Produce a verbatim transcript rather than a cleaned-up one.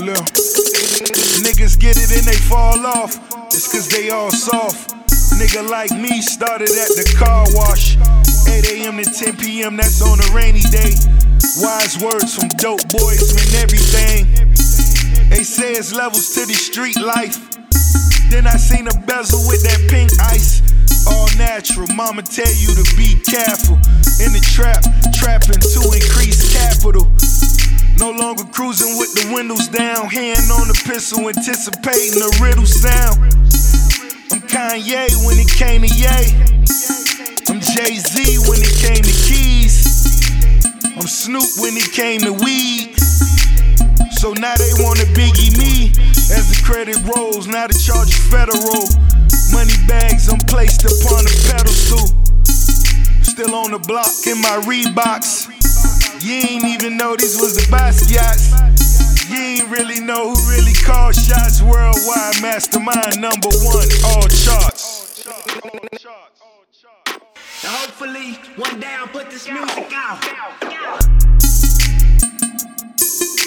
look. Niggas get it and they fall off. It's cause they all soft. Nigga like me started at the car wash. eight a.m. to ten p.m. that's on a rainy day. Wise words from dope boys mean everything. They say it's levels to the street life. Then I seen a bezel with that pink ice. All natural, mama tell you to be careful. In the trap, trapping to increase capital. No longer cruising with the windows down. Hand on the pistol, anticipating the riddle sound. I'm Kanye when it came to Ye. I'm Jay-Z when it came to keys. I'm Snoop when it came to weed. So now they wanna Biggie me. As the credit rolls, now the charge is federal. Money bags I'm placed upon the pedestal. Still on the block in my Reeboks. You ain't even know these was the Basquiat's. You ain't really know who really called shots. Worldwide mastermind number one, all charts. Now hopefully one day I'll put this music out.